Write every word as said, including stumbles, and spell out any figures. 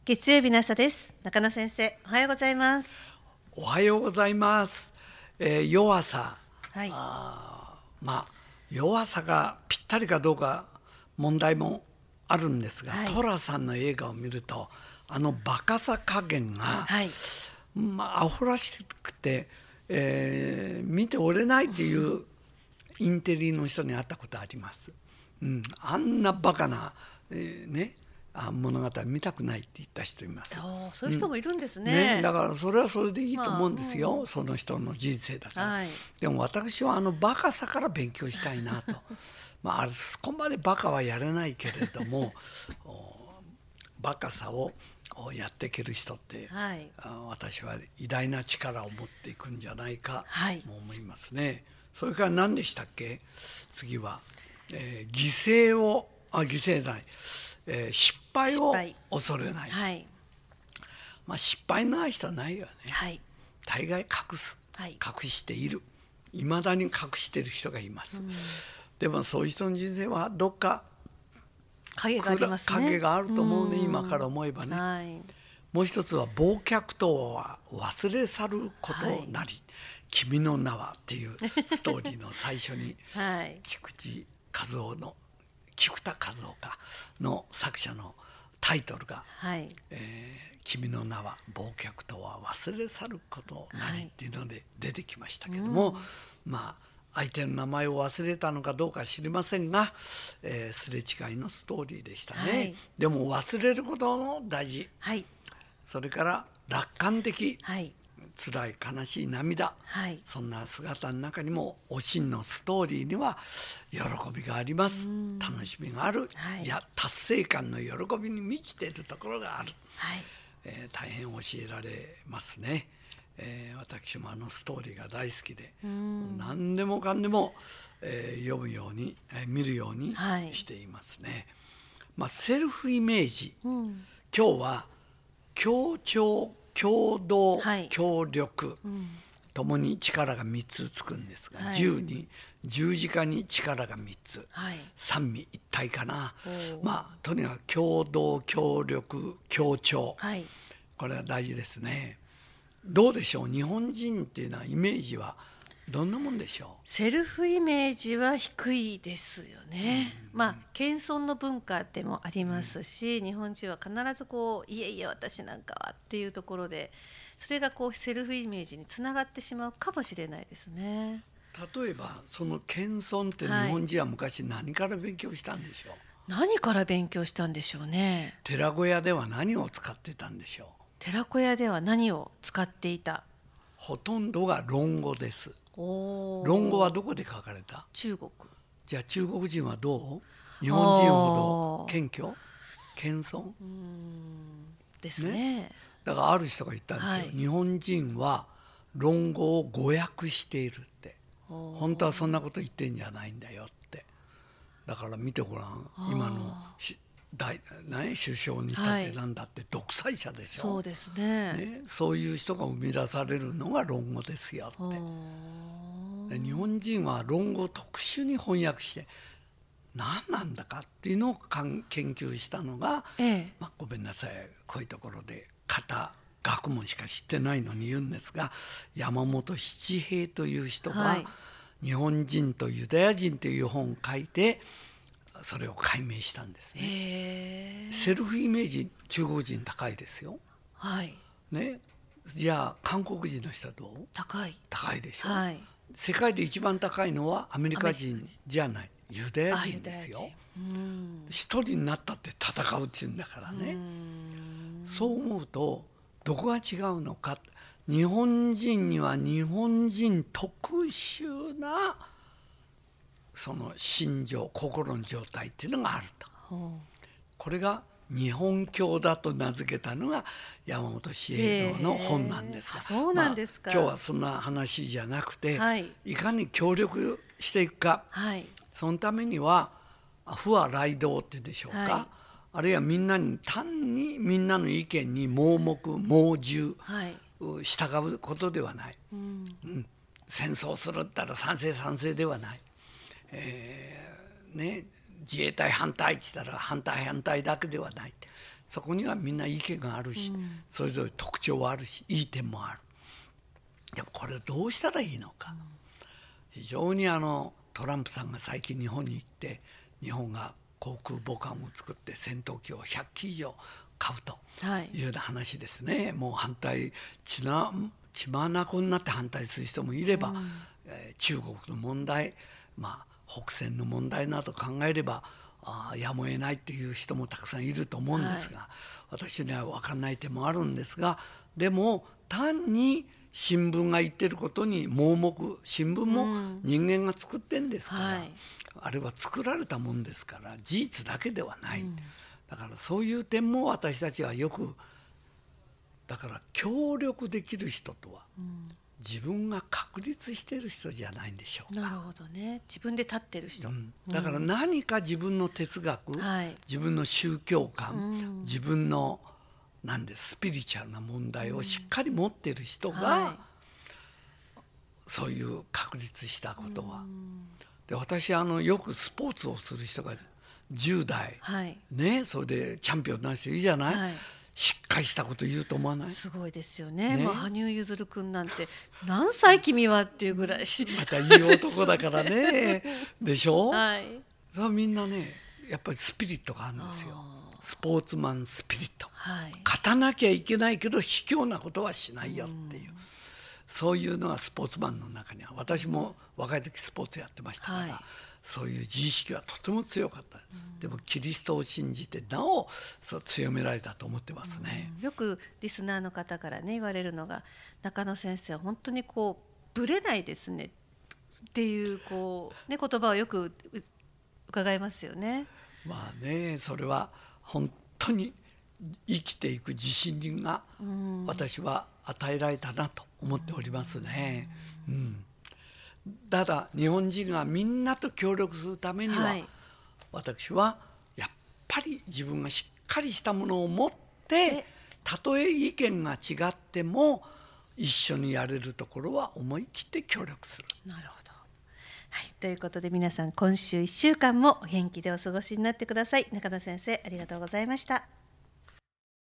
月曜日の朝です。中野先生、おはようございます。 おはようございます。えー、弱さ、 はい、 あまあ弱さがぴったりかどうか問題もあるんですが、 はい、 寅さんの映画を見るとあのバカさ加減が、 はい、 まあアホらしくて、えー見ておれないというインテリの人に会ったことあります。うん、あんなバカな、えーねあ物語見たくないって言った人います。 おーそういう人もいるんですね。 ね、だからそれはそれでいいと思うんですよ、 まあうん、 その人の人生だから、 はい、 でも私はあのバカさから勉強したいなとまああそこまでバカはやれないけれどもバカさをやっていける人って、 はい、 私は偉大な力を持っていくんじゃないかはい、 と思いますね。それから何でしたっけ、次は、えー犠牲をあ犠牲ない、えー失敗を失敗、 恐れない、 はい、 まあ、失敗のない人はないよね。 はい、 大概隠す、 はい、 隠している、いまだに隠している人がいます、うん、でもそういう人の人生はどっか影がありますね。 影があると思うね、今から思えばね、 はい、 もう一つは忘却とは忘れ去ることなり、はい、君の名はっていうストーリーの最初に、はい、菊池和夫の菊田和夫かの作者のタイトルが、はいえー、君の名は忘却とは忘れ去ることなりっていうので出てきましたけども、はいうん、まあ相手の名前を忘れたのかどうか知りませんが、えー、すれ違いのストーリーでしたね、はい、でも忘れることも大事、はい、それから楽観的、はい、辛い悲しい涙、はい、そんな姿の中にもおしんのストーリーには喜びがあります、楽しみがある、はい、いや達成感の喜びに満ちているところがある、はいえー、大変教えられますね、えー、私もあのストーリーが大好きで何でもかんでも、えー、読むように、えー、見るようにしていますね、はいまあ、セルフイメージ、うん、今日は協調共同、はい、協力、うん、ともに力がみっつつくんですが、はい、十に十字架に力がみっつ、はい、三位一体かな、まあとにかく共同協力協調、はい、これは大事ですね。どうでしょう、日本人っていうのはイメージはどんなもんでしょう。 セルフイメージは低いですよね、うん、まあ謙遜の文化でもありますし、うん、日本人は必ずこういえいえ私なんかはっていうところでそれがこうセルフイメージにつながってしまうかもしれないですね。 例えばその謙遜って日本人は昔何から勉強したんでしょう、はい、 何から勉強したんでしょうね。 寺子屋では何を使ってたんでしょう。 寺子屋では何を使っていた。 ほとんどが論語です。論語はどこで書かれた。 中国。 じゃあ中国人はどう、日本人ほど謙虚謙遜うーんですね。 ねだからある人が言ったんですよ、はい、日本人は論語を誤訳しているって、本当はそんなこと言ってんじゃないんだよって。だから見てごらん、今の大、ね、首相にしたってなんだって独裁者でしょ、 はい、そうですね。 ね、そういう人が生み出されるのが論語ですよって。日本人は論語を特殊に翻訳して何なんだかっていうのを研究したのが、ええまあ、ごめんなさいこういうところで片学問しか知ってないのに言うんですが、山本七平という人が、はい、日本人とユダヤ人という本を書いてそれを解明したんですね。へー。セルフイメージ中国人高いですよ、はいね、じゃあ韓国人の人はどう。高い高いでしょ、はい、世界で一番高いのはアメリカ人じゃない、ユダヤ人ですよ。一人になったって戦うっていうんだからね。うそう思うとどこが違うのか。日本人には日本人特殊なその心情心の状態っていうのがあると。これが日本教だと名付けたのが山本茂平の本なんですが、 そうなんですか、 まあ、今日はそんな話じゃなくて、はい、いかに協力していくか、はい、そのためには不和雷道ってでしょうか、はい、あるいはみんなに単にみんなの意見に盲目盲従、はい、従うことではない、うんうん、戦争するったら賛成賛成ではない、えーね、自衛隊反対って言ったら反対反対だけではない。 そこにはみんな意見があるし、うん、それぞれ特徴はあるしいい点もある。でもこれどうしたらいいのか、うん、非常にあのトランプさんが最近日本に行って日本が航空母艦を作って戦闘機をひゃっき以上買うというような話ですね、はい、もう反対血な血眼になって反対する人もいれば、うんえー、中国の問題、まあ、北線の問題など考えればあやむを得ないっていう人もたくさんいると思うんですが、はい、私には分からない点もあるんですが、でも単に新聞が言ってることに盲目、新聞も人間が作ってんですから、うんはい、あれは作られたもんですから事実だけではない、うん、だからそういう点も私たちはよくだから協力できる人とは、うん、自分が確立している人じゃないんでしょうか。 なるほどね、自分で立ってる人、うん、 だから何か自分の哲学、うん、自分の宗教観、うん、自分のなんでスピリチュアルな問題をしっかり持っている人が、うんはい、そういう確立したことは、うん、で私あのよくスポーツをする人がじゅう代、はいね、それでチャンピオンになる人いいじゃない、はい、しっかりしたこと言うと思わない？ すごいですよ ね, ねもう羽生結弦君なんて何歳君はっていうぐらいまたいい男だからねでしょ、はい、それはみんなねやっぱりスピリットがあるんですよ。スポーツマンスピリット、はい、勝たなきゃいけないけど卑怯なことはしないよっていう、うん、そういうのがスポーツマンの中には、私も若い時スポーツやってましたから、はい、そういう自意識はとても強かった、うん、でもキリストを信じてなおそう強められたと思ってますね、 うん、よくリスナーの方からね言われるのが、中野先生は本当にこうブレないですねっていうこう、ね、言葉をよく伺いますよね。 まあね、それは本当に生きていく自信が私は与えられたなと思っておりますね、うん、ただ日本人がみんなと協力するためには、はい、私はやっぱり自分がしっかりしたものを持って、たとえ意見が違っても一緒にやれるところは思い切って協力する。 なるほど、はい、ということで皆さん今週いっしゅうかんもお元気でお過ごしになってください。中野先生ありがとうございました。